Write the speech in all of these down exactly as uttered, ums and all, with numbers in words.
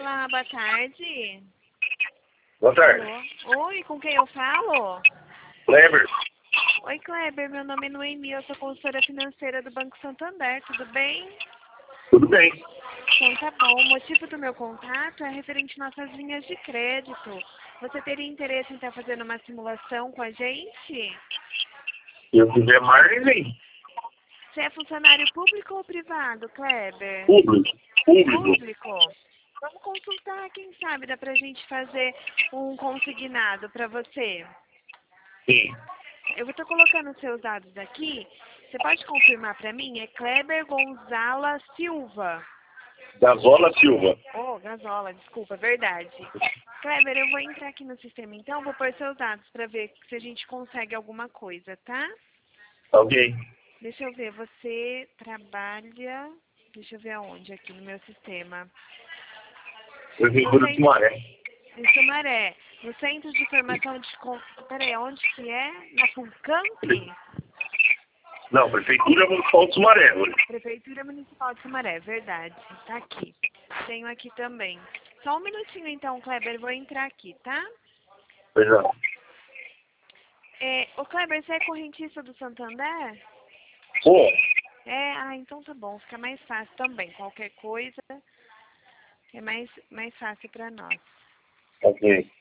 Olá, boa tarde. Boa tarde. Alô? Oi, com quem eu falo? Kleber. Oi, Kleber, meu nome é Noemi, eu sou consultora financeira do Banco Santander, tudo bem? Tudo bem. Então tá bom, o motivo do meu contato é referente às nossas linhas de crédito. Você teria interesse em estar fazendo uma simulação com a gente? Se eu quiser margem, vem. Você é funcionário público ou privado, Kleber? Público. Público. Público. Vamos consultar, quem sabe dá pra gente fazer um consignado pra você. Sim. Eu vou estar colocando os seus dados aqui. Você pode confirmar pra mim? É Kleber Gonzala Silva. Gasola Silva. Oh, Gasola, desculpa, verdade. Kleber, eu vou entrar aqui no sistema então, vou pôr seus dados pra ver se a gente consegue alguma coisa, tá? Ok. Deixa eu ver, você trabalha... Deixa eu ver aonde aqui no meu sistema. Prefeitura de Sumaré. Em Sumaré, no Centro de Formação de... Con- Peraí, onde que é? Na Funcamp? Não, Prefeitura Municipal de Sumaré. Hoje. Prefeitura Municipal de Sumaré, verdade. Tá aqui. Tenho aqui também. Só um minutinho então, Kleber, vou entrar aqui, tá? Pois não. É, ô Kleber, você é correntista do Santander? Pô, É, ah, então tá bom, fica mais fácil também. Qualquer coisa é mais, mais fácil pra nós. ok.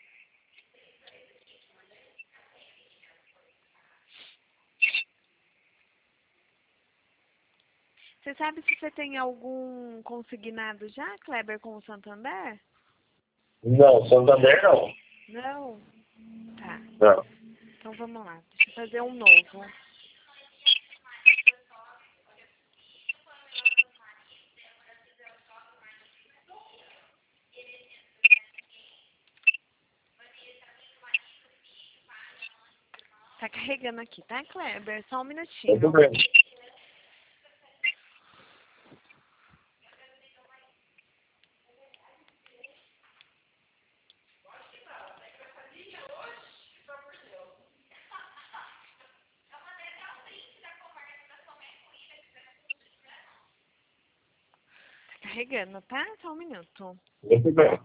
Você sabe se você tem algum consignado já, Kleber, com o Santander? Não, Santander não. Não? Tá. Não. Então vamos lá. Deixa eu fazer um novo. Tá carregando aqui, tá, Kleber? Só um minutinho. Tudo bem. Tá carregando, tá? Só um minuto. Tudo bem.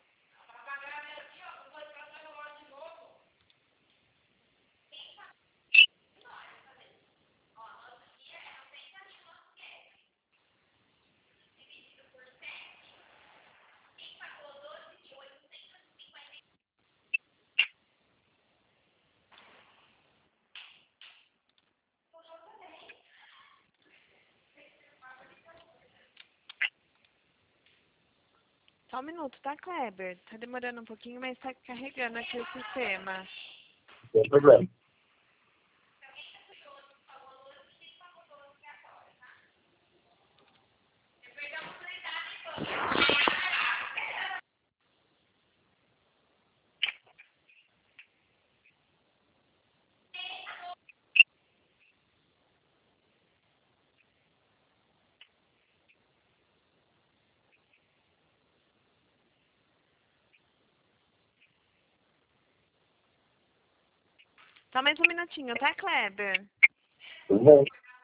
Só um minuto, tá, Kleber? Tá demorando um pouquinho, mas tá carregando aqui o sistema. Tudo bem. Só mais um minutinho, tá, Kleber? Tudo bem.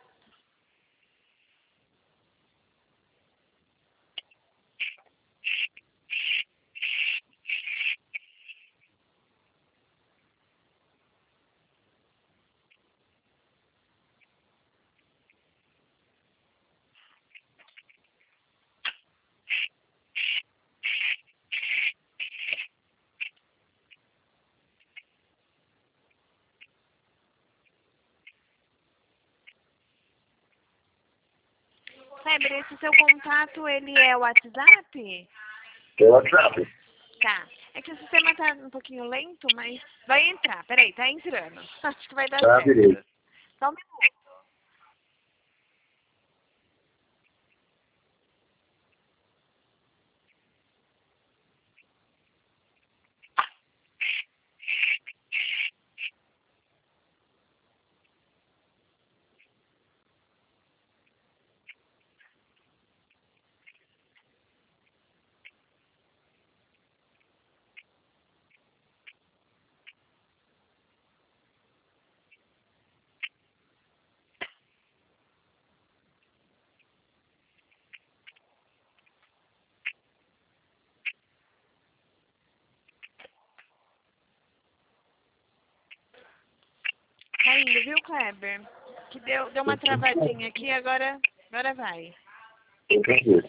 Kleber, esse seu contato, ele é o WhatsApp? Pelo WhatsApp. Tá. É que o sistema tá um pouquinho lento, mas vai entrar. Peraí, tá entrando. Acho que vai dar Tá, beleza. certo. Só um minuto. indo, viu, Kleber? Que deu, deu uma travadinha aqui, agora, agora vai. Entendi.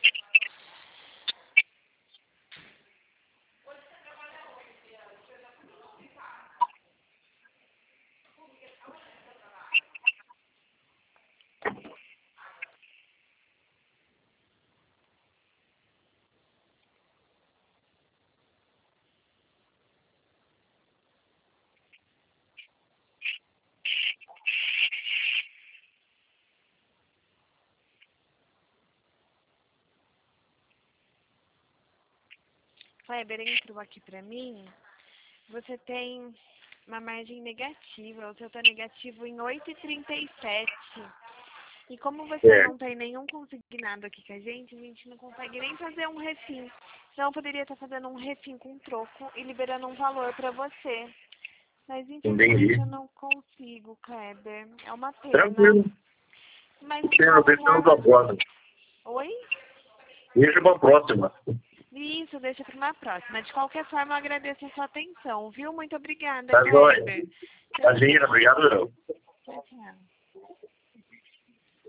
Kleber entrou aqui pra mim. Você tem uma margem negativa. O seu tá negativo em oito vírgula trinta e sete. E como você É. não tem nenhum consignado aqui com a gente, a gente não consegue nem fazer um refim. Então, eu poderia estar fazendo um refim com troco e liberando um valor pra você. Mas, infelizmente, Entendi. eu não consigo, Kleber. É uma pena. Tranquilo. Mas, de Pena, qualquer deixamos forma... a próxima. Oi? Deixa pra próxima. Isso, deixa para uma próxima. De qualquer forma, eu agradeço a sua atenção, viu? Muito obrigada, Tá jóia. Kleber. Imagina, obrigado, não. Tchau, tchau.